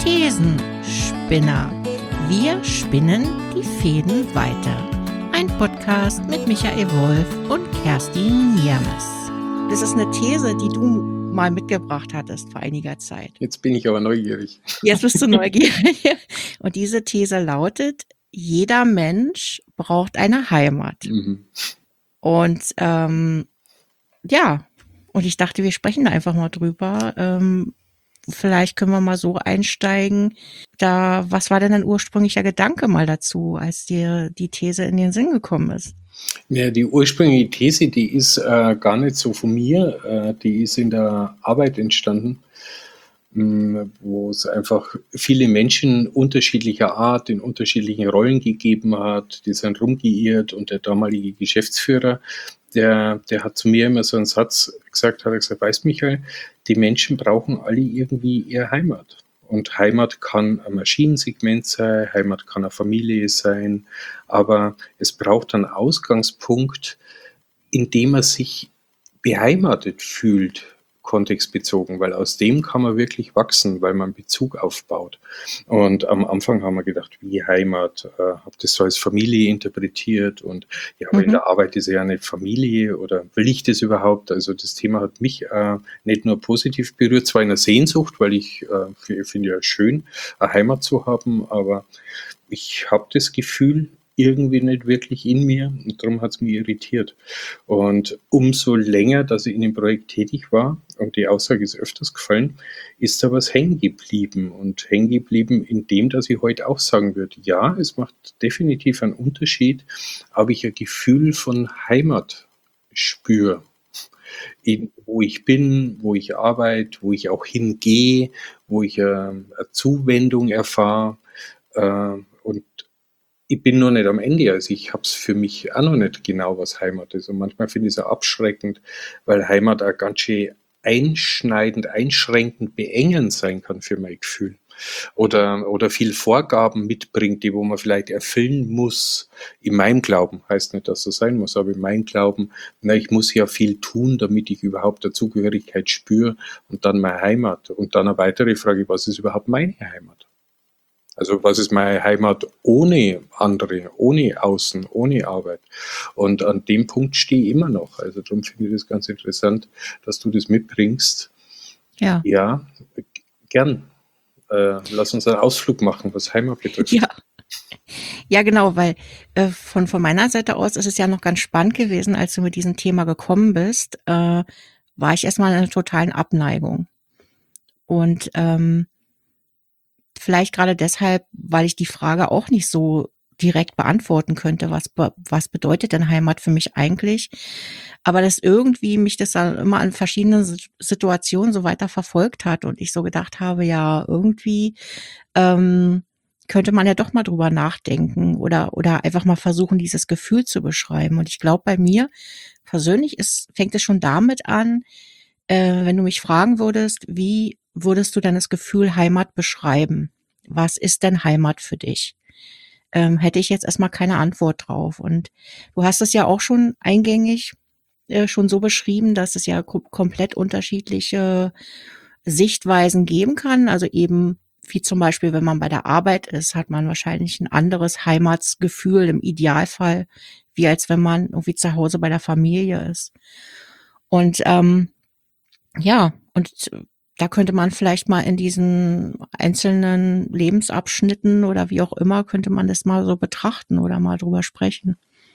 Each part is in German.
Thesenspinner. Wir spinnen die Fäden weiter. Ein Podcast mit Michael Wolf und Kerstin Niermes. Das ist eine These, die du mal mitgebracht hattest vor einiger Zeit. Jetzt bin ich aber neugierig. Jetzt bist du neugierig. Und diese These lautet, jeder Mensch braucht eine Heimat. Und ja, und ich dachte, wir sprechen da einfach mal drüber. Vielleicht können wir mal so einsteigen. Was war denn dein ursprünglicher Gedanke mal dazu, als dir die These in den Sinn gekommen ist? Ja, die ursprüngliche These, die ist gar nicht so von mir. Die ist in der Arbeit entstanden, wo es einfach viele Menschen unterschiedlicher Art in unterschiedlichen Rollen gegeben hat. Die sind rumgeirrt und der damalige Geschäftsführer, der hat zu mir immer so einen Satz gesagt, weißt Michael, die Menschen brauchen alle irgendwie ihre Heimat. Und Heimat kann ein Maschinensegment sein, Heimat kann eine Familie sein, aber es braucht einen Ausgangspunkt, in dem man sich beheimatet fühlt, kontextbezogen, weil aus dem kann man wirklich wachsen, weil man Bezug aufbaut. Und am Anfang haben wir gedacht, wie Heimat, habe das so als Familie interpretiert und ja, aber in der Arbeit ist ja eine Familie oder will ich das überhaupt? Also das Thema hat mich nicht nur positiv berührt, zwar in der Sehnsucht, weil ich finde ja schön, eine Heimat zu haben, aber ich habe das Gefühl, irgendwie nicht wirklich in mir und darum hat es mich irritiert. Und umso länger, dass ich in dem Projekt tätig war, und die Aussage ist öfters gefallen, ist da was hängen geblieben. Und hängen geblieben in dem, dass ich heute auch sagen würde, ja, es macht definitiv einen Unterschied, ob ich ein Gefühl von Heimat spüre. Wo ich bin, wo ich arbeite, wo ich auch hingehe, wo ich eine Zuwendung erfahre. Und ich bin noch nicht am Ende, also ich habe es für mich auch noch nicht genau, was Heimat ist. Und manchmal finde ich es auch abschreckend, weil Heimat auch ganz schön einschneidend, einschränkend, beengend sein kann für mein Gefühl. Oder viel Vorgaben mitbringt, die wo man vielleicht erfüllen muss. In meinem Glauben, heißt nicht, dass so sein muss, aber in meinem Glauben, ich muss ja viel tun, damit ich überhaupt der Zugehörigkeit spüre und dann meine Heimat. Und dann eine weitere Frage, was ist überhaupt meine Heimat? Also was ist meine Heimat ohne andere, ohne Außen, ohne Arbeit? Und an dem Punkt stehe ich immer noch. Also darum finde ich das ganz interessant, dass du das mitbringst. Ja. Ja, gern. Lass uns einen Ausflug machen, was Heimat betrifft. Ja, genau, weil von meiner Seite aus ist es ja noch ganz spannend gewesen, als du mit diesem Thema gekommen bist, war ich erstmal in einer totalen Abneigung. Und vielleicht gerade deshalb, weil ich die Frage auch nicht so direkt beantworten könnte, was bedeutet denn Heimat für mich eigentlich? Aber dass irgendwie mich das dann immer an verschiedenen Situationen so weiter verfolgt hat und ich so gedacht habe, ja, irgendwie könnte man ja doch mal drüber nachdenken oder einfach mal versuchen, dieses Gefühl zu beschreiben. Und ich glaube, bei mir persönlich fängt es schon damit an, wenn du mich fragen würdest, wie würdest du denn das Gefühl Heimat beschreiben? Was ist denn Heimat für dich? Hätte ich jetzt erstmal keine Antwort drauf. Und du hast es ja auch schon eingängig schon so beschrieben, dass es ja komplett unterschiedliche Sichtweisen geben kann. Also eben, wie zum Beispiel, wenn man bei der Arbeit ist, hat man wahrscheinlich ein anderes Heimatsgefühl im Idealfall, wie als wenn man irgendwie zu Hause bei der Familie ist. Und ja, und da könnte man vielleicht mal in diesen einzelnen Lebensabschnitten oder wie auch immer, könnte man das mal so betrachten oder mal drüber sprechen.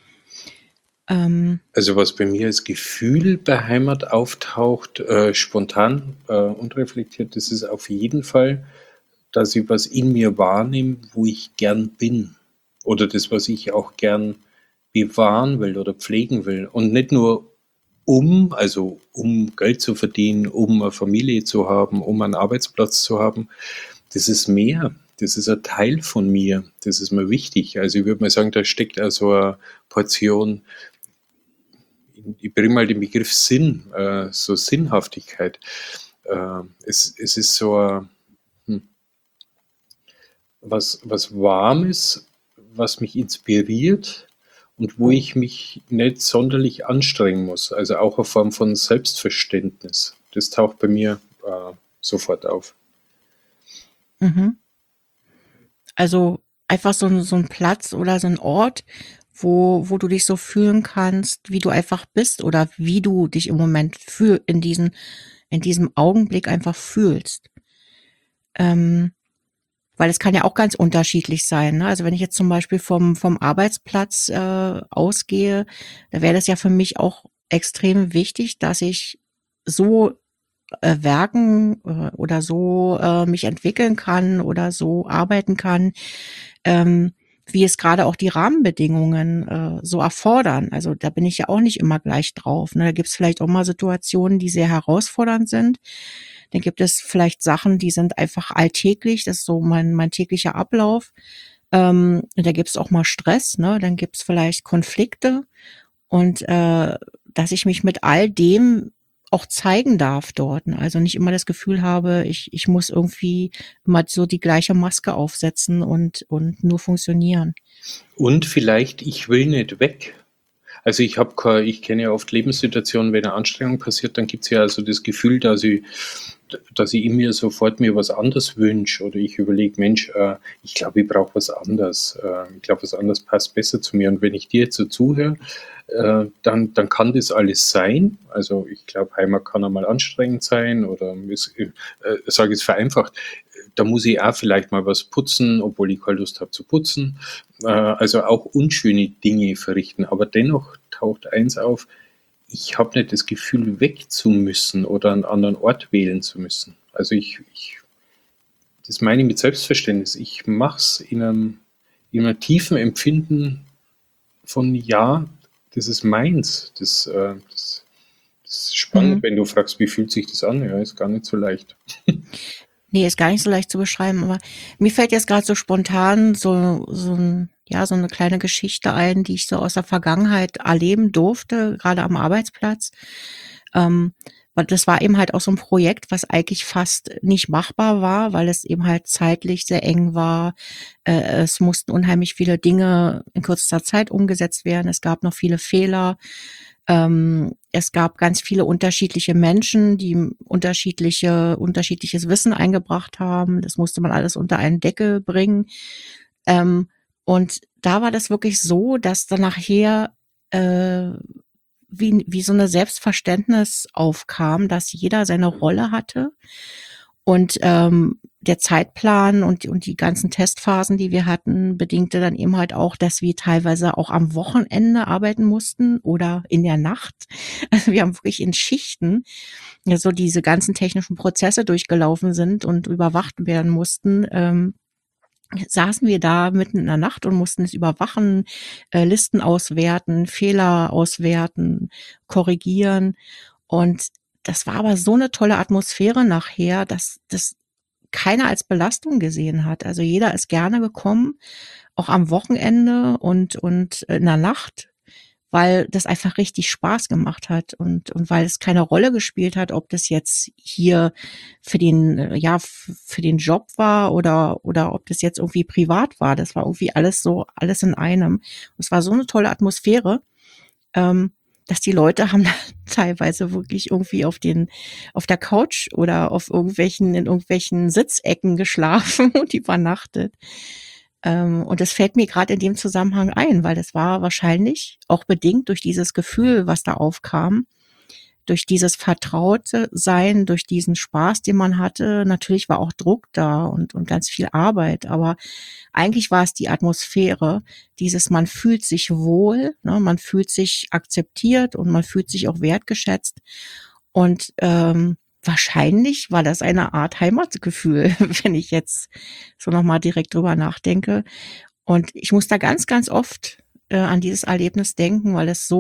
Also was bei mir als Gefühl bei Heimat auftaucht, spontan, unreflektiert, das ist auf jeden Fall, dass ich was in mir wahrnehme, wo ich gern bin. Oder das, was ich auch gern bewahren will oder pflegen will. Und nicht nur um Geld zu verdienen, um eine Familie zu haben, um einen Arbeitsplatz zu haben. Das ist mehr. Das ist ein Teil von mir. Das ist mir wichtig. Also ich würde mal sagen, da steckt also eine Portion, ich bringe mal den Begriff Sinn, so Sinnhaftigkeit. Es ist so was Warmes, was mich inspiriert und wo ich mich nicht sonderlich anstrengen muss. Also auch eine Form von Selbstverständnis. Das taucht bei mir sofort auf. Also einfach so ein Platz oder so ein Ort, wo du dich so fühlen kannst, wie du einfach bist oder wie du dich im Moment in diesem Augenblick einfach fühlst. Ähm, Weil es kann ja auch ganz unterschiedlich sein, ne? Also wenn ich jetzt zum Beispiel vom Arbeitsplatz ausgehe, da wäre das ja für mich auch extrem wichtig, dass ich so werken oder so mich entwickeln kann oder so arbeiten kann, ähm, wie es gerade auch die Rahmenbedingungen so erfordern. Also da bin ich ja auch nicht immer gleich drauf. Ne? Da gibt es vielleicht auch mal Situationen, die sehr herausfordernd sind. Dann gibt es vielleicht Sachen, die sind einfach alltäglich. Das ist so mein täglicher Ablauf. Da gibt es auch mal Stress. Ne? Dann gibt es vielleicht Konflikte. Und dass ich mich mit all dem auch zeigen darf dort. Ne? Also nicht immer das Gefühl habe, ich muss irgendwie immer so die gleiche Maske aufsetzen und nur funktionieren. Und vielleicht, ich will nicht weg. Also ich kenne ja oft Lebenssituationen, wenn eine Anstrengung passiert, dann gibt es ja also das Gefühl, dass ich in mir sofort mir was anderes wünsche oder ich überlege, Mensch, ich glaube, ich brauche was anderes. Ich glaube, was anderes passt besser zu mir. Und wenn ich dir jetzt so zuhöre, dann kann das alles sein. Also ich glaube, Heimat kann einmal anstrengend sein oder sage es vereinfacht, da muss ich auch vielleicht mal was putzen, obwohl ich keine Lust habe zu putzen. Also auch unschöne Dinge verrichten. Aber dennoch taucht eins auf, ich habe nicht das Gefühl, weg zu müssen oder einen anderen Ort wählen zu müssen. Also das meine ich mit Selbstverständnis. Ich mache es in einem tiefen Empfinden von ja, das ist meins. Das ist spannend, Mhm. wenn du fragst, wie fühlt sich das an? Ja, ist gar nicht so leicht. Nee, ist gar nicht so leicht zu beschreiben, aber mir fällt jetzt gerade so spontan so eine kleine Geschichte ein, die ich so aus der Vergangenheit erleben durfte, gerade am Arbeitsplatz. Ähm, weil das war eben halt auch so ein Projekt, was eigentlich fast nicht machbar war, weil es eben halt zeitlich sehr eng war. Es mussten unheimlich viele Dinge in kürzester Zeit umgesetzt werden. Es gab noch viele Fehler. Es gab ganz viele unterschiedliche Menschen, die unterschiedliches Wissen eingebracht haben. Das musste man alles unter einen Deckel bringen. Ähm, und da war das wirklich so, dass dann nachher äh, wie so eine Selbstverständnis aufkam, dass jeder seine Rolle hatte und der Zeitplan und die ganzen Testphasen, die wir hatten, bedingte dann eben halt auch, dass wir teilweise auch am Wochenende arbeiten mussten oder in der Nacht. Also wir haben wirklich in Schichten ja so diese ganzen technischen Prozesse durchgelaufen sind und überwacht werden mussten. Saßen wir da mitten in der Nacht und mussten es überwachen, Listen auswerten, Fehler auswerten, korrigieren. Und das war aber so eine tolle Atmosphäre nachher, dass das keiner als Belastung gesehen hat. Also jeder ist gerne gekommen, auch am Wochenende und in der Nacht, weil das einfach richtig Spaß gemacht hat und weil es keine Rolle gespielt hat, ob das jetzt hier für den Job war oder ob das jetzt irgendwie privat war. Das war irgendwie alles in einem. Und es war so eine tolle Atmosphäre, ähm, dass die Leute haben teilweise wirklich irgendwie auf der Couch oder in irgendwelchen Sitzecken geschlafen und übernachtet. Und das fällt mir gerade in dem Zusammenhang ein, weil das war wahrscheinlich auch bedingt durch dieses Gefühl, was da aufkam, durch dieses vertraute Sein, durch diesen Spaß, den man hatte. Natürlich war auch Druck da und ganz viel Arbeit, aber eigentlich war es die Atmosphäre, dieses man fühlt sich wohl, ne, man fühlt sich akzeptiert und man fühlt sich auch wertgeschätzt. Und wahrscheinlich war das eine Art Heimatgefühl, wenn ich jetzt so nochmal direkt drüber nachdenke. Und ich muss da ganz oft an dieses Erlebnis denken, weil es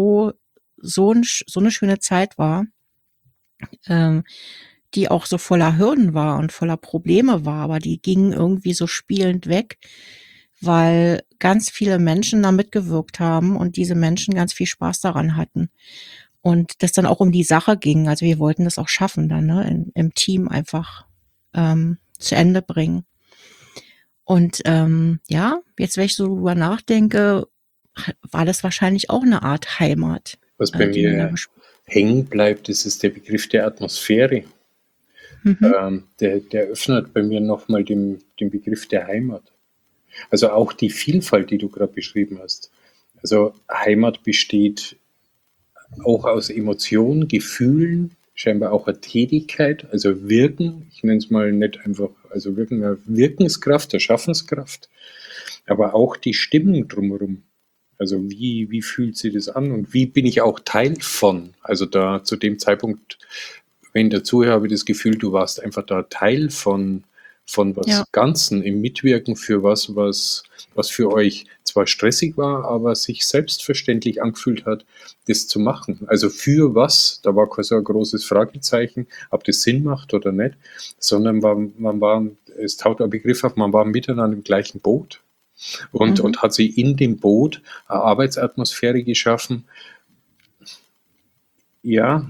so eine schöne Zeit war, ähm, die auch so voller Hürden war und voller Probleme war, aber die gingen irgendwie so spielend weg, weil ganz viele Menschen da mitgewirkt haben und diese Menschen ganz viel Spaß daran hatten. Und das dann auch um die Sache ging. Also wir wollten das auch schaffen dann, ne, im Team einfach zu Ende bringen. Und ja, jetzt, wenn ich so drüber nachdenke, war das wahrscheinlich auch eine Art Heimat, Was bei die mir da mir hängen bleibt, das ist der Begriff der Atmosphäre. mhm. Der öffnet bei mir nochmal den Begriff der Heimat. Also auch die Vielfalt, die du gerade beschrieben hast. Also Heimat besteht auch aus Emotionen, Gefühlen, scheinbar auch eine Tätigkeit, also Wirken. Ich nenne es mal nicht einfach, also Wirken, eine Wirkenskraft, eine Schaffenskraft, aber auch die Stimmung drumherum. Also wie fühlt sich das an und wie bin ich auch Teil von? Also da zu dem Zeitpunkt, wenn der Zuhörer, habe ich das Gefühl, du warst einfach da Teil von Ja. was Ganzen im Mitwirken für was für euch zwar stressig war, aber sich selbstverständlich angefühlt hat, das zu machen. Also für was, da war kein so ein großes Fragezeichen, ob das Sinn macht oder nicht, sondern man war, es taucht ein Begriff auf, man war miteinander im gleichen Boot Mhm. und hat sich in dem Boot eine Arbeitsatmosphäre geschaffen, ja,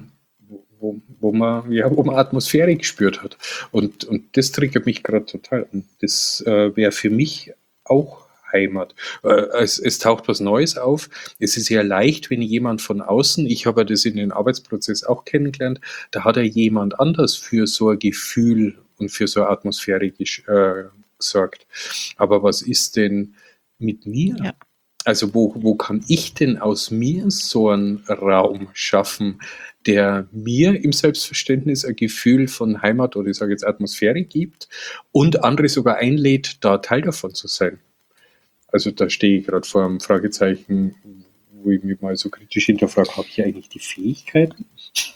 wo man Atmosphäre gespürt hat. Und das triggert mich gerade total an. Das wäre für mich auch Heimat. Es taucht was Neues auf. Es ist ja leicht, wenn jemand von außen, ich habe das in den Arbeitsprozess auch kennengelernt, da hat ja jemand anders für so ein Gefühl und für so eine Atmosphäre gesorgt. Aber was ist denn mit mir? Ja. Also wo kann ich denn aus mir so einen Raum schaffen, der mir im Selbstverständnis ein Gefühl von Heimat oder ich sage jetzt Atmosphäre gibt und andere sogar einlädt, da Teil davon zu sein? Also da stehe ich gerade vor einem Fragezeichen, wo ich mich mal so kritisch hinterfrage, habe ich eigentlich die Fähigkeiten?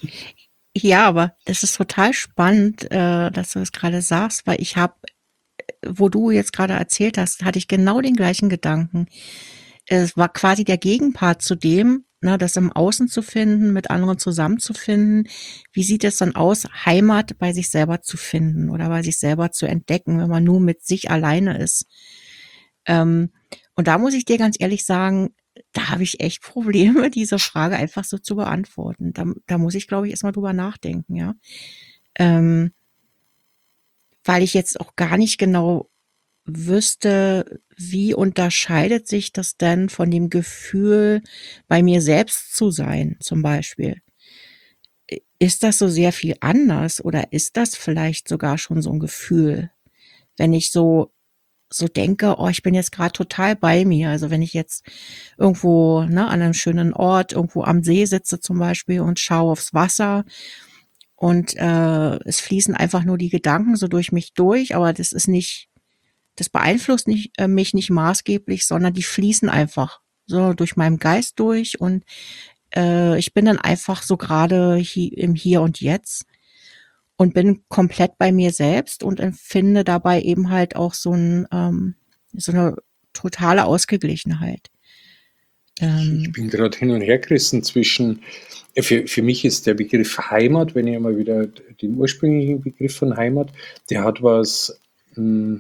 Ja, aber das ist total spannend, dass du das gerade sagst, weil ich habe, wo du jetzt gerade erzählt hast, hatte ich genau den gleichen Gedanken. Es war quasi der Gegenpart zu dem, ne, das im Außen zu finden, mit anderen zusammenzufinden. Wie sieht es dann aus, Heimat bei sich selber zu finden oder bei sich selber zu entdecken, wenn man nur mit sich alleine ist? Ähm, und da muss ich dir ganz ehrlich sagen, da habe ich echt Probleme, diese Frage einfach so zu beantworten. Da muss ich, glaube ich, erstmal drüber nachdenken, ja. Ähm, weil ich jetzt auch gar nicht genau wüsste, wie unterscheidet sich das denn von dem Gefühl, bei mir selbst zu sein, zum Beispiel? Ist das so sehr viel anders oder ist das vielleicht sogar schon so ein Gefühl, wenn ich so denke, oh, ich bin jetzt gerade total bei mir. Also wenn ich jetzt irgendwo, ne, an einem schönen Ort, irgendwo am See sitze zum Beispiel und schaue aufs Wasser und es fließen einfach nur die Gedanken so durch mich durch, aber das beeinflusst mich nicht maßgeblich, sondern die fließen einfach so durch meinen Geist durch und ich bin dann einfach so gerade im Hier und Jetzt und bin komplett bei mir selbst und empfinde dabei eben halt auch so eine totale Ausgeglichenheit. Ich Ähm, bin gerade hin und her gerissen zwischen, für mich ist der Begriff Heimat, wenn ich einmal wieder den ursprünglichen Begriff von Heimat, der hat was, mh,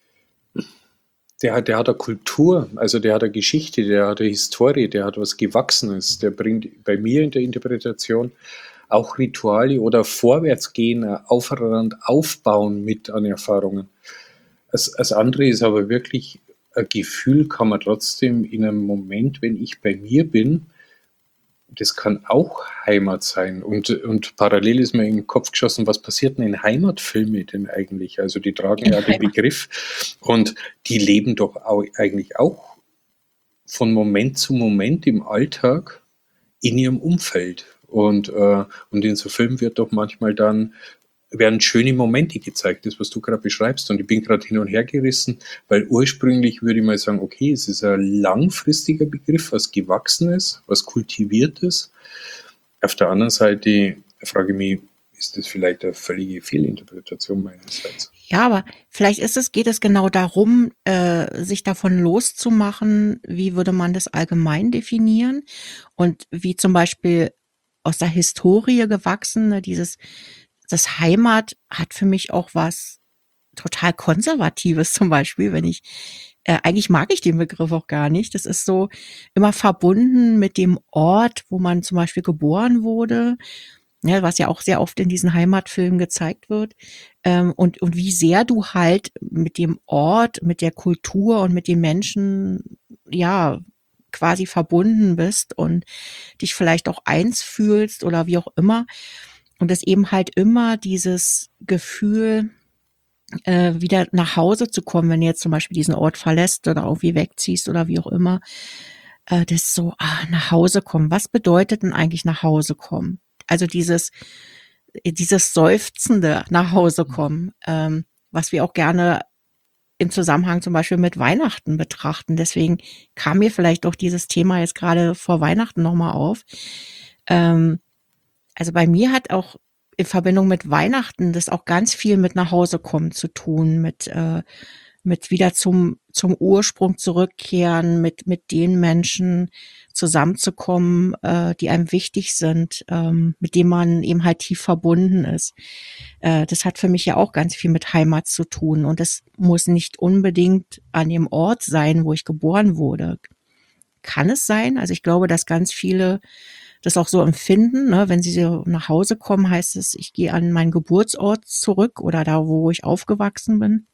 der hat eine Kultur, also der hat eine Geschichte, der hat eine Historie, der hat was Gewachsenes, der bringt bei mir in der Interpretation auch Rituale oder Vorwärtsgehen, aufeinander aufbauen mit an Erfahrungen. Das andere ist aber wirklich ein Gefühl, kann man trotzdem in einem Moment, wenn ich bei mir bin, das kann auch Heimat sein. Und parallel ist mir in den Kopf geschossen, was passiert denn in Heimatfilmen denn eigentlich? Also die tragen in ja den Heimat. Begriff und die leben doch eigentlich auch von Moment zu Moment im Alltag in ihrem Umfeld. Und in so Filmen wird doch manchmal dann werden schöne Momente gezeigt, das, was du gerade beschreibst. Und ich bin gerade hin und her gerissen, weil ursprünglich würde ich mal sagen, okay, es ist ein langfristiger Begriff, was Gewachsenes, was Kultiviertes. Auf der anderen Seite frage ich mich, ist das vielleicht eine völlige Fehlinterpretation meinerseits? Ja, aber vielleicht geht es genau darum, sich davon loszumachen, wie würde man das allgemein definieren und wie zum Beispiel aus der Historie gewachsen, ne, das Heimat hat für mich auch was total Konservatives zum Beispiel, wenn ich eigentlich mag ich den Begriff auch gar nicht. Das ist so immer verbunden mit dem Ort, wo man zum Beispiel geboren wurde, ja, was ja auch sehr oft in diesen Heimatfilmen gezeigt wird. Und wie sehr du halt mit dem Ort, mit der Kultur und mit den Menschen, ja, quasi verbunden bist und dich vielleicht auch eins fühlst oder wie auch immer. Und das eben halt immer dieses Gefühl wieder nach Hause zu kommen, wenn du jetzt zum Beispiel diesen Ort verlässt oder irgendwie wegziehst oder wie auch immer. Das ist so, nach Hause kommen. Was bedeutet denn eigentlich nach Hause kommen? Also dieses seufzende nach Hause kommen, was wir auch gerne im Zusammenhang zum Beispiel mit Weihnachten betrachten. Deswegen kam mir vielleicht auch dieses Thema jetzt gerade vor Weihnachten nochmal auf. Also bei mir hat auch in Verbindung mit Weihnachten das auch ganz viel mit nach Hause kommen zu tun, mit wieder zum Ursprung zurückkehren, mit den Menschen zusammenzukommen, die einem wichtig sind, mit denen man eben halt tief verbunden ist. Das hat für mich ja auch ganz viel mit Heimat zu tun. Und das muss nicht unbedingt an dem Ort sein, wo ich geboren wurde. Kann es sein? Also ich glaube, dass ganz viele das auch so empfinden, ne? Wenn sie so nach Hause kommen, heißt es, ich gehe an meinen Geburtsort zurück oder da, wo ich aufgewachsen bin.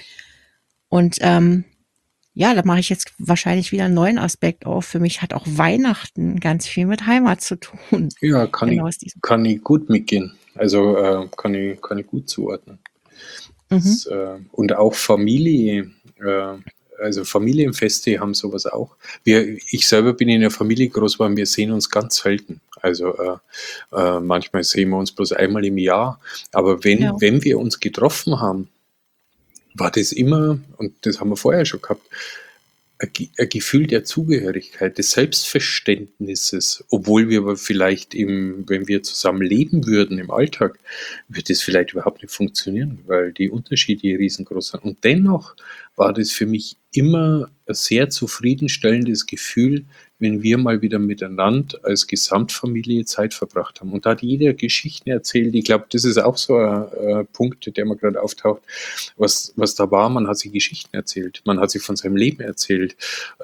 Und ja, da mache ich jetzt wahrscheinlich wieder einen neuen Aspekt auf. Für mich hat auch Weihnachten ganz viel mit Heimat zu tun. Ja, kann ich Genau aus diesem. kann ich gut mitgehen. Also, kann ich gut zuordnen. Mhm. Das, und auch Familie, also Familienfeste haben sowas auch. Ich selber bin in der Familie groß geworden, wir sehen uns ganz selten. Also manchmal sehen wir uns bloß einmal im Jahr. Aber Ja. wenn wir uns getroffen haben, war das immer, und das haben wir vorher schon gehabt, ein Gefühl der Zugehörigkeit, des Selbstverständnisses, obwohl wir aber vielleicht wenn wir zusammen leben würden im Alltag, würde das vielleicht überhaupt nicht funktionieren, weil die Unterschiede riesengroß sind. Und dennoch war das für mich immer ein sehr zufriedenstellendes Gefühl, wenn wir mal wieder miteinander als Gesamtfamilie Zeit verbracht haben. Und da hat jeder Geschichten erzählt. Ich glaube, das ist auch so ein Punkt, der mir gerade auftaucht, was da war. Man hat sich Geschichten erzählt, man hat sich von seinem Leben erzählt,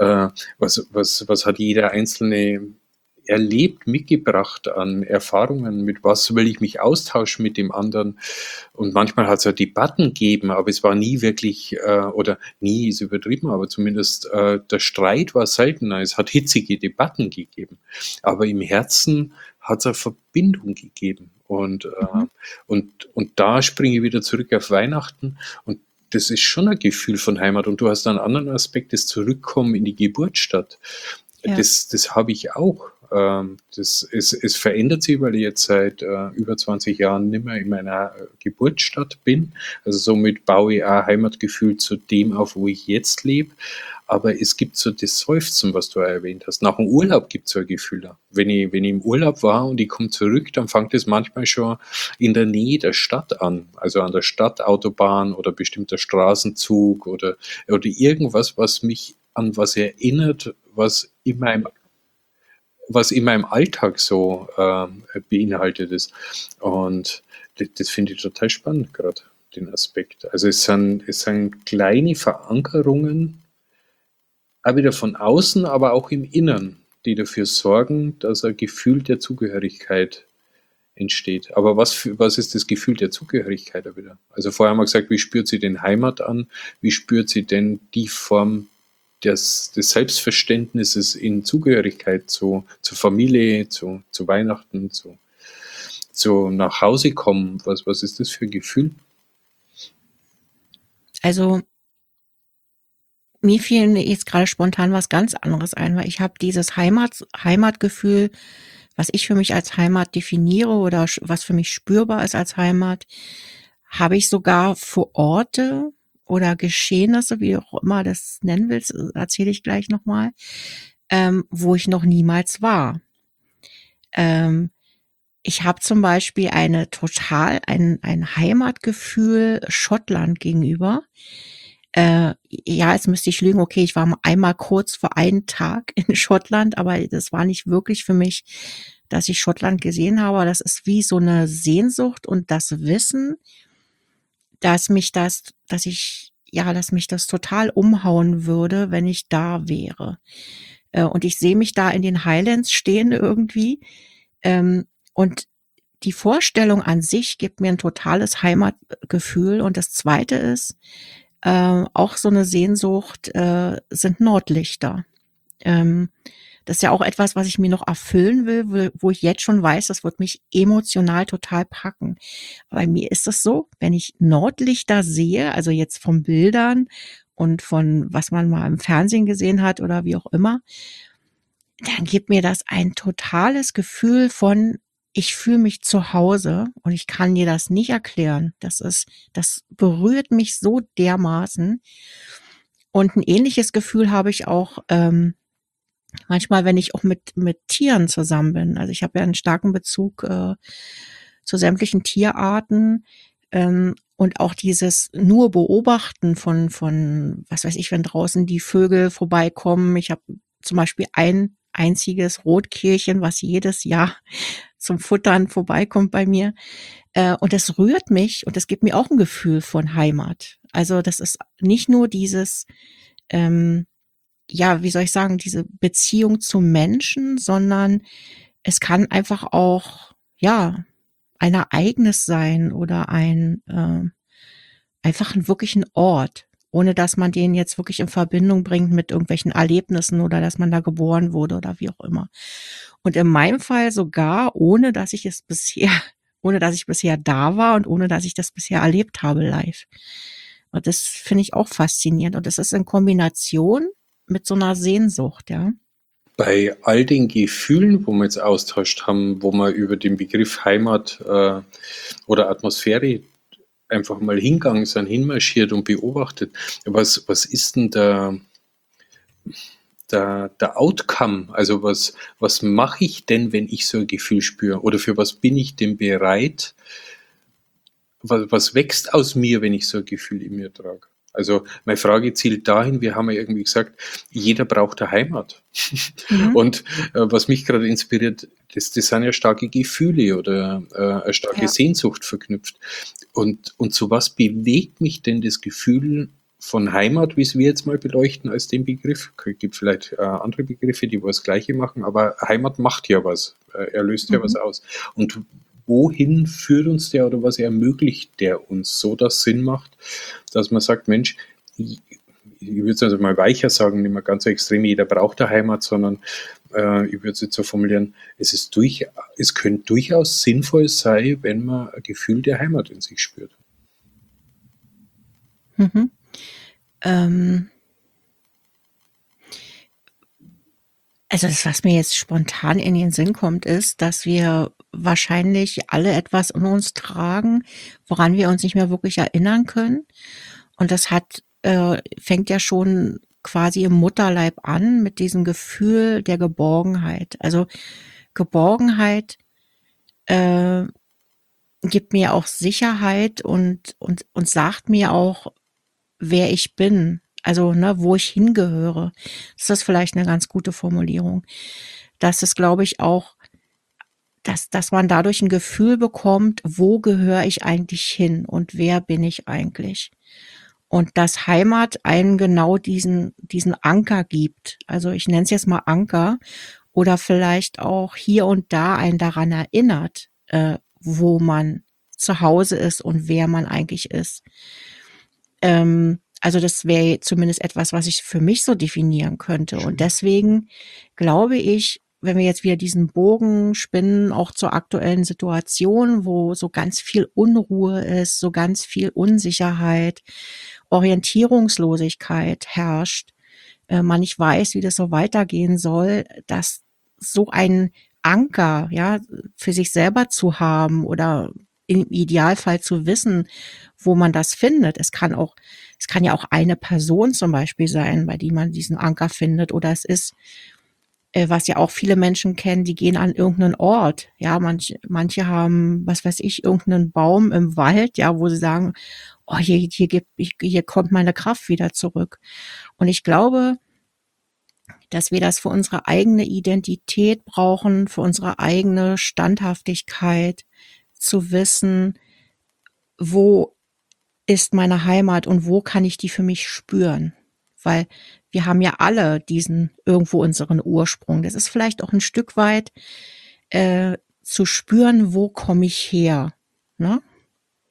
was hat jeder Einzelne erlebt, mitgebracht an Erfahrungen, mit was will ich mich austauschen mit dem anderen. Und manchmal hat es ja Debatten gegeben, aber es war nie wirklich, oder nie ist übertrieben, aber zumindest der Streit war seltener. Es hat hitzige Debatten gegeben. Aber im Herzen hat es eine Verbindung gegeben. Mhm. Und da springe ich wieder zurück auf Weihnachten. Und das ist schon ein Gefühl von Heimat. Und du hast einen anderen Aspekt, das Zurückkommen in die Geburtsstadt. Ja. Das habe ich auch. Es verändert sich, weil ich jetzt seit über 20 Jahren nicht mehr in meiner Geburtsstadt bin. Also somit baue ich auch Heimatgefühl zu dem auf, wo ich jetzt lebe. Aber es gibt so das Seufzen, was du auch erwähnt hast. Nach dem Urlaub gibt es so ein Gefühl. Wenn ich im Urlaub war und ich komme zurück, dann fängt es manchmal schon in der Nähe der Stadt an. Also an der Stadtautobahn oder bestimmter Straßenzug oder irgendwas, was mich an was erinnert, was in meinem Alltag so beinhaltet ist. Und das finde ich total spannend gerade, den Aspekt. Also es sind kleine Verankerungen, auch wieder von außen, aber auch im Innern, die dafür sorgen, dass ein Gefühl der Zugehörigkeit entsteht. Aber was ist das Gefühl der Zugehörigkeit da wieder? Also vorher haben wir gesagt, wie spürt sie denn Heimat an? Wie spürt sie denn die Form des Selbstverständnisses in Zugehörigkeit zur Familie, zu Weihnachten, zu nach Hause kommen? Was ist das für ein Gefühl? Also mir fiel jetzt gerade spontan was ganz anderes ein, weil ich habe dieses Heimatgefühl, was ich für mich als Heimat definiere oder was für mich spürbar ist als Heimat, habe ich sogar für Orte oder Geschehnisse, wie du auch immer das nennen willst, erzähle ich gleich nochmal, wo ich noch niemals war. Ähm, Ich habe zum Beispiel ein Heimatgefühl Schottland gegenüber. Ja, jetzt müsste ich lügen, okay, ich war mal einmal kurz für einen Tag in Schottland, aber das war nicht wirklich für mich, dass ich Schottland gesehen habe. Das ist wie so eine Sehnsucht und das Wissen, dass mich das total umhauen würde, wenn ich da wäre. Und ich sehe mich da in den Highlands stehen irgendwie. Und die Vorstellung an sich gibt mir ein totales Heimatgefühl. Und das Zweite ist, auch so eine Sehnsucht, sind Nordlichter. Ähm, Das ist ja auch etwas, was ich mir noch erfüllen will, wo ich jetzt schon weiß, das wird mich emotional total packen. Bei mir ist es so, wenn ich Nordlichter sehe, also jetzt von Bildern und von was man mal im Fernsehen gesehen hat oder wie auch immer, dann gibt mir das ein totales Gefühl von, ich fühle mich zu Hause und ich kann dir das nicht erklären. Das berührt mich so dermaßen. Und ein ähnliches Gefühl habe ich auch manchmal, wenn ich auch mit Tieren zusammen bin. Also ich habe ja einen starken Bezug zu sämtlichen Tierarten, und auch dieses nur Beobachten von, was weiß ich, wenn draußen die Vögel vorbeikommen. Ich habe zum Beispiel ein einziges Rotkehlchen, was jedes Jahr zum Futtern vorbeikommt bei mir. Und das rührt mich und das gibt mir auch ein Gefühl von Heimat. Also das ist nicht nur dieses, ähm, ja, wie soll ich sagen, diese Beziehung zum Menschen, sondern es kann einfach auch, ja, ein Ereignis sein oder einfach ein wirklichen Ort, ohne dass man den jetzt wirklich in Verbindung bringt mit irgendwelchen Erlebnissen oder dass man da geboren wurde oder wie auch immer. Und in meinem Fall sogar, ohne dass ich bisher da war und ohne dass ich das bisher erlebt habe live. Und das finde ich auch faszinierend. Und das ist in Kombination mit so einer Sehnsucht, ja. Bei all den Gefühlen, wo wir jetzt austauscht haben, wo man über den Begriff Heimat oder Atmosphäre einfach mal hingegangen sind, hinmarschiert und beobachtet, was ist denn der Outcome? Also was mache ich denn, wenn ich so ein Gefühl spüre? Oder für was bin ich denn bereit? Was wächst aus mir, wenn ich so ein Gefühl in mir trage? Also meine Frage zielt dahin, wir haben ja irgendwie gesagt, jeder braucht eine Heimat. Mhm. Und was mich gerade inspiriert, das sind ja starke Gefühle oder eine starke Ja. Sehnsucht verknüpft. Und zu was bewegt mich denn das Gefühl von Heimat, wie es wir jetzt mal beleuchten als den Begriff? Es gibt vielleicht andere Begriffe, die was Gleiche machen, aber Heimat macht ja was. Er löst ja was Mhm. aus. Und wohin führt uns der oder was ermöglicht der uns, so dass Sinn macht, dass man sagt, Mensch, ich würde es also mal weicher sagen, nicht mehr ganz so extrem, jeder braucht eine Heimat, sondern ich würde es jetzt so formulieren, es könnte durchaus sinnvoll sein, wenn man ein Gefühl der Heimat in sich spürt. Mhm. Ähm, also das, was mir jetzt spontan in den Sinn kommt, ist, dass wir wahrscheinlich alle etwas in uns tragen, woran wir uns nicht mehr wirklich erinnern können. Und das fängt ja schon quasi im Mutterleib an mit diesem Gefühl der Geborgenheit. Also Geborgenheit äh, gibt mir auch Sicherheit und sagt mir auch, wer ich bin. Also, ne, wo ich hingehöre. Das ist vielleicht eine ganz gute Formulierung. Das ist, glaube ich, auch, dass man dadurch ein Gefühl bekommt, wo gehöre ich eigentlich hin und wer bin ich eigentlich? Und dass Heimat einen genau diesen Anker gibt. Also, ich nenne es jetzt mal Anker oder vielleicht auch hier und da einen daran erinnert, wo man zu Hause ist und wer man eigentlich ist. Also das wäre zumindest etwas, was ich für mich so definieren könnte. Und deswegen glaube ich, wenn wir jetzt wieder diesen Bogen spinnen, auch zur aktuellen Situation, wo so ganz viel Unruhe ist, so ganz viel Unsicherheit, Orientierungslosigkeit herrscht, man nicht weiß, wie das so weitergehen soll, dass so ein Anker, ja, für sich selber zu haben oder im Idealfall zu wissen, wo man das findet. Es kann ja auch eine Person zum Beispiel sein, bei die man diesen Anker findet, oder es ist, was ja auch viele Menschen kennen, die gehen an irgendeinen Ort. Ja, manche haben, was weiß ich, irgendeinen Baum im Wald, ja, wo sie sagen, oh, hier kommt meine Kraft wieder zurück. Und ich glaube, dass wir das für unsere eigene Identität brauchen, für unsere eigene Standhaftigkeit, zu wissen, wo ist meine Heimat und wo kann ich die für mich spüren? Weil wir haben ja alle diesen irgendwo unseren Ursprung. Das ist vielleicht auch ein Stück weit zu spüren, wo komme ich her? Ne?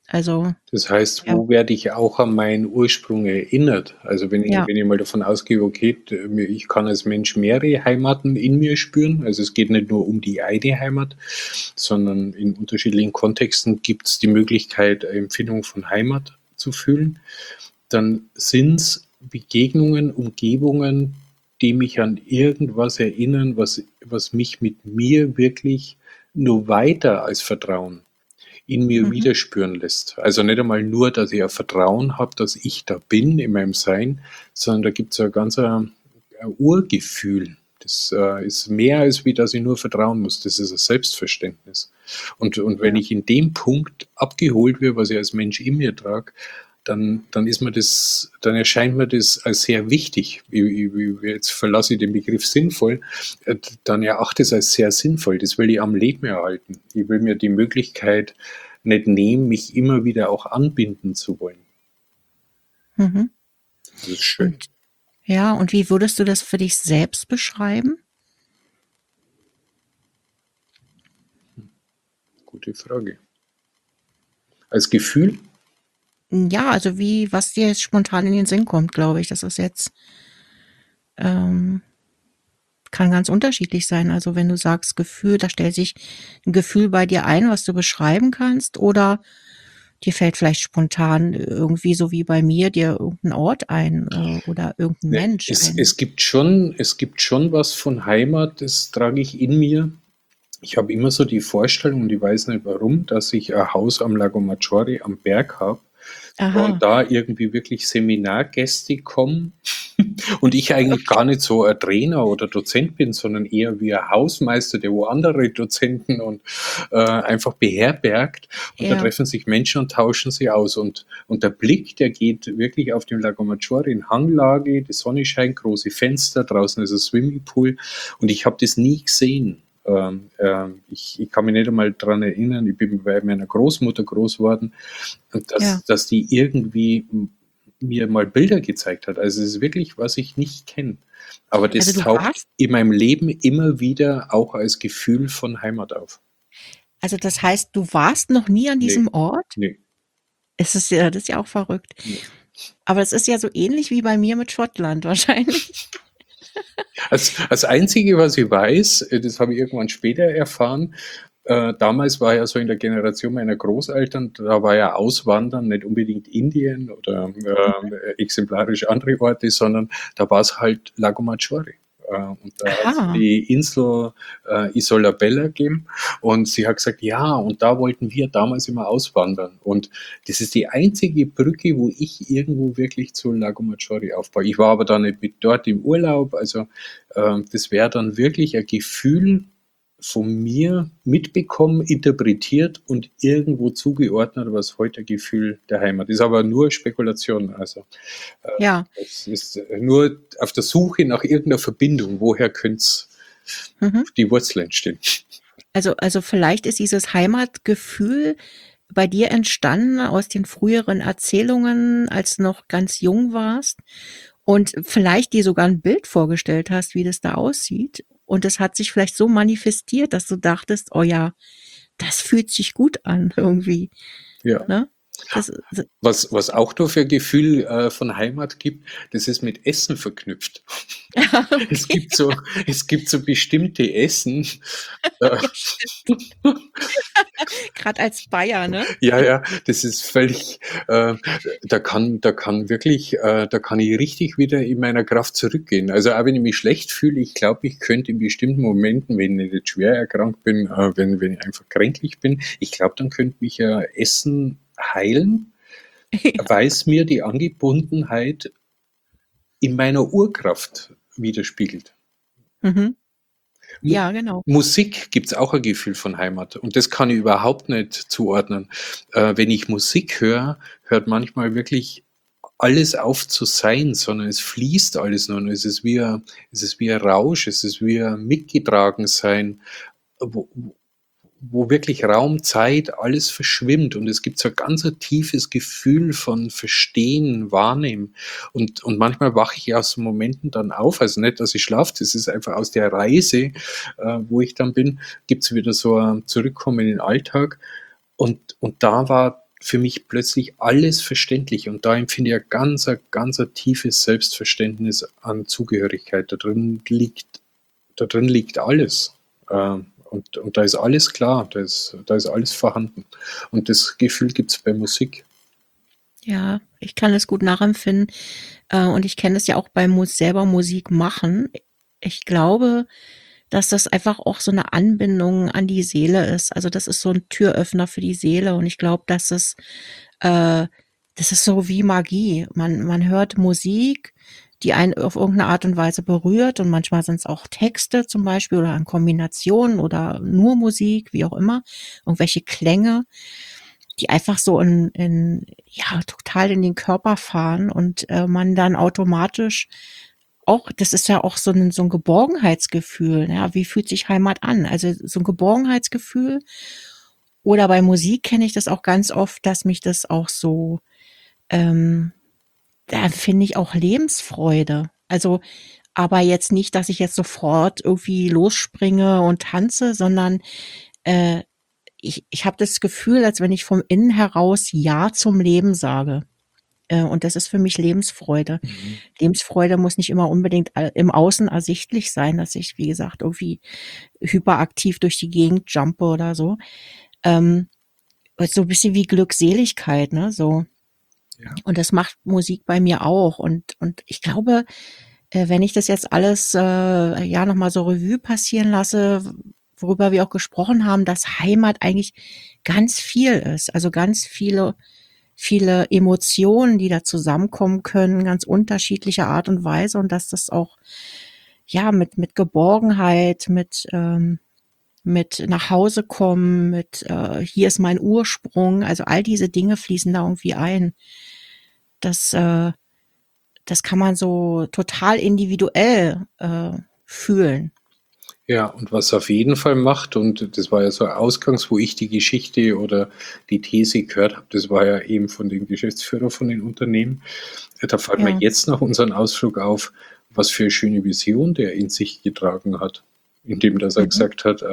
Also, Das heißt, ja, wo werde ich auch an meinen Ursprung erinnert? Also wenn ich, ja, wenn ich mal davon ausgehe, okay, ich kann als Mensch mehrere Heimaten in mir spüren. Also es geht nicht nur um die eine Heimat, sondern in unterschiedlichen Kontexten gibt es die Möglichkeit, eine Empfindung von Heimat zu fühlen. Dann sind es Begegnungen, Umgebungen, die mich an irgendwas erinnern, was mich mit mir wirklich nur weiter als Vertrauen in mir mhm, widerspüren lässt. Also nicht einmal nur, dass ich ein Vertrauen habe, dass ich da bin in meinem Sein, sondern da gibt es ein ganz ein Urgefühl. Das ist mehr, als wie dass ich nur vertrauen muss. Das ist ein Selbstverständnis. Und wenn ja. ich in dem Punkt abgeholt werde, was ich als Mensch in mir trage, dann ist mir das, dann erscheint mir das als sehr wichtig. Jetzt verlasse ich den Begriff sinnvoll, dann erachte ich es als sehr sinnvoll. Das will ich am Leben erhalten. Ich will mir die Möglichkeit nicht nehmen, mich immer wieder auch anbinden zu wollen. Mhm. Das ist schön. Und ja, und wie würdest du das für dich selbst beschreiben? Gute Frage. Als Gefühl? Ja, also wie, was dir jetzt spontan in den Sinn kommt, glaube ich. Das ist jetzt, ähm, kann ganz unterschiedlich sein. Also wenn du sagst Gefühl, da stellt sich ein Gefühl bei dir ein, was du beschreiben kannst, oder dir fällt vielleicht spontan irgendwie so wie bei mir dir irgendein Ort ein, oder irgendein Ne, Mensch es, ein. es, gibt schon, es gibt schon was von Heimat, das trage ich in mir. Ich habe immer so die Vorstellung, und ich weiß nicht warum, dass ich ein Haus am Lago Maggiore am Berg habe und Aha, da irgendwie wirklich Seminargäste kommen und ich eigentlich gar nicht so ein Trainer oder Dozent bin, sondern eher wie ein Hausmeister, der wo andere Dozenten und einfach beherbergt. Und da ja, treffen sich Menschen und tauschen sie aus. Und der Blick, der geht wirklich auf den Lago Maggiore in Hanglage, die Sonne scheint, große Fenster, draußen ist ein Swimmingpool und ich habe das nie gesehen. Ich kann mich nicht einmal daran erinnern, ich bin bei meiner Großmutter groß geworden, ja. dass die irgendwie mir mal Bilder gezeigt hat. Also es ist wirklich, was ich nicht kenne. Aber Also das du taucht warst, in meinem Leben immer wieder auch als Gefühl von Heimat auf. also das heißt, du warst noch nie an Nee, diesem Ort? nee, Es ist ja, das ist ja auch verrückt. nee. Aber es ist ja so ähnlich wie bei mir mit Schottland wahrscheinlich. Als Einzige, was ich weiß, das habe ich irgendwann später erfahren, damals war ja so in der Generation meiner Großeltern, da war ja Auswandern nicht unbedingt Indien oder exemplarisch andere Orte, sondern da war es halt Lago Maggiore. Und da hat es Aha. die Insel Isola Bella gegeben und sie hat gesagt, ja, und da wollten wir damals immer auswandern. Und das ist die einzige Brücke, wo ich irgendwo wirklich zu Lago Maggiore aufbaue. Ich war aber da nicht mit dort im Urlaub, also das wäre dann wirklich ein Gefühl von mir mitbekommen, interpretiert und irgendwo zugeordnet, was heute ein Gefühl der Heimat ist. Aber nur Spekulation. Also Ja. es ist nur auf der Suche nach irgendeiner Verbindung. Woher könnte Mhm. die Wurzel entstehen? Also vielleicht ist dieses Heimatgefühl bei dir entstanden aus den früheren Erzählungen, als du noch ganz jung warst und vielleicht dir sogar ein Bild vorgestellt hast, wie das da aussieht. Und es hat sich vielleicht so manifestiert, dass du dachtest: „Oh ja, das fühlt sich gut an irgendwie“, Ja. ne? Das s Was auch noch für ein Gefühl von Heimat gibt, das ist mit Essen verknüpft. Es okay, gibt so, es gibt so bestimmte Essen, äh, ja, stimmt. Grad als Bayer, ne? ja, ja, das ist völlig, da kann wirklich, da kann ich richtig wieder in meiner Kraft zurückgehen. Also auch wenn ich mich schlecht fühle, ich glaube, ich könnte in bestimmten Momenten, wenn ich nicht schwer erkrankt bin, wenn ich einfach kränklich bin, ich glaube, dann könnte mich ja Essen heilen, Ja. weil es mir die Angebundenheit in meiner Urkraft widerspiegelt. Mhm. Mu Ja, genau. Musik gibt's auch ein Gefühl von Heimat und das kann ich überhaupt nicht zuordnen. Wenn ich Musik höre, hört manchmal wirklich alles auf zu sein, sondern es fließt alles nur noch. Es ist wie ein Rausch, es ist wie ein Mitgetragensein, wo wo wirklich Raum, Zeit, alles verschwimmt und es gibt so ein ganz ein tiefes Gefühl von Verstehen, Wahrnehmen. Und manchmal wache ich aus so Momenten dann auf, also nicht, dass ich schlafe, das ist einfach aus der Reise, wo ich dann bin, gibt's wieder so ein Zurückkommen in den Alltag. Und da war für mich plötzlich alles verständlich und da empfinde ich ein ganz tiefes Selbstverständnis an Zugehörigkeit. Da drin liegt alles. Und da ist alles klar, da ist alles vorhanden. Und das Gefühl gibt es bei Musik. Ja, ich kann es gut nachempfinden. Und ich kenne es ja auch beim selber Musik machen. Ich glaube, dass das einfach auch so eine Anbindung an die Seele ist. Also das ist so ein Türöffner für die Seele. Und ich glaube, äh, das ist so wie Magie. Man hört Musik, die einen auf irgendeine Art und Weise berührt. Und manchmal sind es auch Texte zum Beispiel oder in Kombination oder nur Musik, wie auch immer. Irgendwelche Klänge, die einfach so ja, total in den Körper fahren und man dann automatisch auch, das ist ja auch so ein Geborgenheitsgefühl. Ja, wie fühlt sich Heimat an? Also so ein Geborgenheitsgefühl. Oder bei Musik kenne ich das auch ganz oft, dass mich das auch so, ähm, da finde ich auch Lebensfreude. Also, aber jetzt nicht, dass ich jetzt sofort irgendwie losspringe und tanze, sondern äh, ich habe das Gefühl, als wenn ich vom Innen heraus Ja zum Leben sage. Und das ist für mich Lebensfreude. Mhm. Lebensfreude muss nicht immer unbedingt im Außen ersichtlich sein, dass ich, wie gesagt, irgendwie hyperaktiv durch die Gegend jumpe oder so. Ähm, so ein bisschen wie Glückseligkeit, ne? So. Ja. Und das macht Musik bei mir auch. Und ich glaube, wenn ich das jetzt alles ja nochmal so Revue passieren lasse, worüber wir auch gesprochen haben, dass Heimat eigentlich ganz viel ist. Also ganz viele Emotionen, die da zusammenkommen können, ganz unterschiedlicher Art und Weise und dass das auch ja mit Geborgenheit, mit nach Hause kommen, mit hier ist mein Ursprung, also all diese Dinge fließen da irgendwie ein. Das, äh, das kann man so total individuell fühlen. Ja, und was auf jeden Fall macht, und das war ja so Ausgangs, wo ich die Geschichte oder die These gehört habe, das war ja eben von den Geschäftsführern von den Unternehmen. Da fällt mir Ja. jetzt nach unserem Ausflug auf, was für eine schöne Vision der in sich getragen hat, indem dass er Mhm. gesagt hat,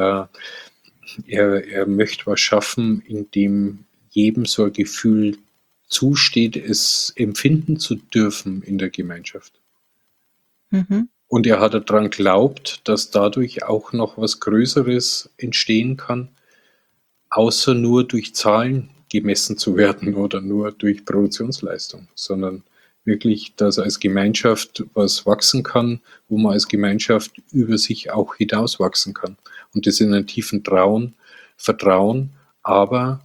er möchte was schaffen, in dem jedem so ein Gefühl zusteht, es empfinden zu dürfen in der Gemeinschaft. Mhm. Und er hat daran glaubt, dass dadurch auch noch was Größeres entstehen kann, außer nur durch Zahlen gemessen zu werden oder nur durch Produktionsleistung, sondern wirklich, dass als Gemeinschaft was wachsen kann, wo man als Gemeinschaft über sich auch hinaus wachsen kann. Und das in einem tiefen Vertrauen, aber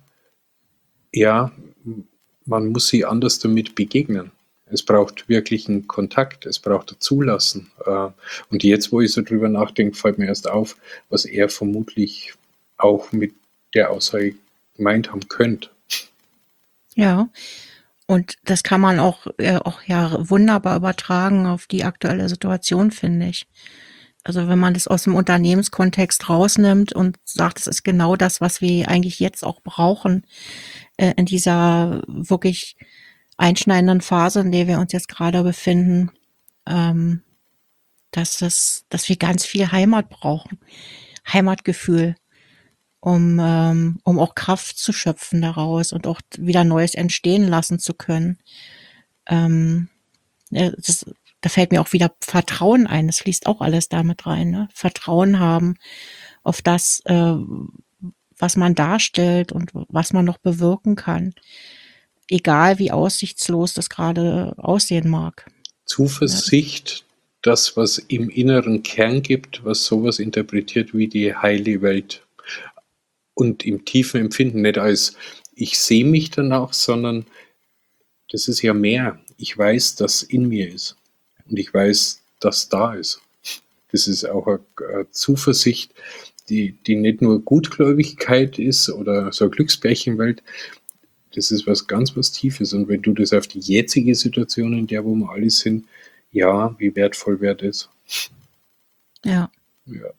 ja, man muss sie anders damit begegnen. Es braucht wirklich einen Kontakt, es braucht ein Zulassen. Und jetzt, wo ich so drüber nachdenke, fällt mir erst auf, was er vermutlich auch mit der Aussage gemeint haben könnte. Ja. Und das kann man auch ja wunderbar übertragen auf die aktuelle Situation, finde ich. Also wenn man das aus dem Unternehmenskontext rausnimmt und sagt, es ist genau das, was wir eigentlich jetzt auch brauchen, in dieser wirklich einschneidenden Phase, in der wir uns jetzt gerade befinden, ähm, dass wir ganz viel Heimat brauchen, Heimatgefühl, um auch Kraft zu schöpfen daraus und auch wieder Neues entstehen lassen zu können. Ähm, das, da fällt mir auch wieder Vertrauen ein. Das fließt auch alles damit rein. Ne? Vertrauen haben auf das, was man darstellt und was man noch bewirken kann. Egal wie aussichtslos das gerade aussehen mag. Ja, Zuversicht, das, was im inneren Kern gibt, was sowas interpretiert wie die heile Welt. Und im tiefen Empfinden nicht als ich sehe mich danach, sondern das ist ja mehr. Ich weiß, dass in mir ist. Und ich weiß, dass da ist. Das ist auch eine Zuversicht, die nicht nur Gutgläubigkeit ist oder so eine Glücksbärchenwelt. Das ist was Tiefes. Und wenn du das auf die jetzige Situation, in der wo wir alle sind, ja, wie wertvoll wäre das? ja, Ja,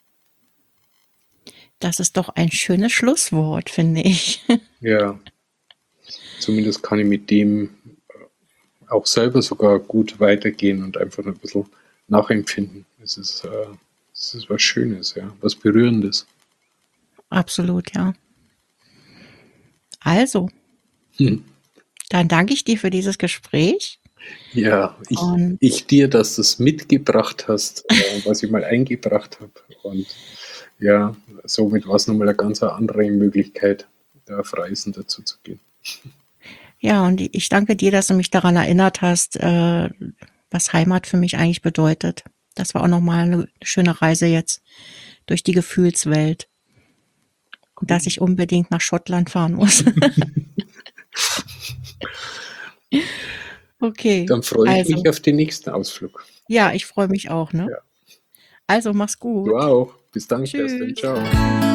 das ist doch ein schönes Schlusswort, finde ich. ja, zumindest kann ich mit dem auch selber sogar gut weitergehen und einfach ein bisschen nachempfinden. Es ist was Schönes, ja, was Berührendes. Absolut, ja. Also, Hm. Dann danke ich dir für dieses Gespräch Ja, und ich dir, dass du's mitgebracht hast, was ich mal eingebracht habe. Und ja, somit war's noch mal 'ne ganz andere Möglichkeit, da auf Reisen dazu zu gehen. ja, und ich danke dir, dass du mich daran erinnert hast, was Heimat für mich eigentlich bedeutet. Das war auch noch mal 'ne schöne Reise jetzt durch die Gefühlswelt. Und dass ich unbedingt nach Schottland fahren muss. Okay, Dann freue ich mich also auf den nächsten Ausflug. ja, ich freue mich auch, ne? Ja, Also, mach's du gut. auch. Bis dann, Kerstin. Tschüss. Tschau.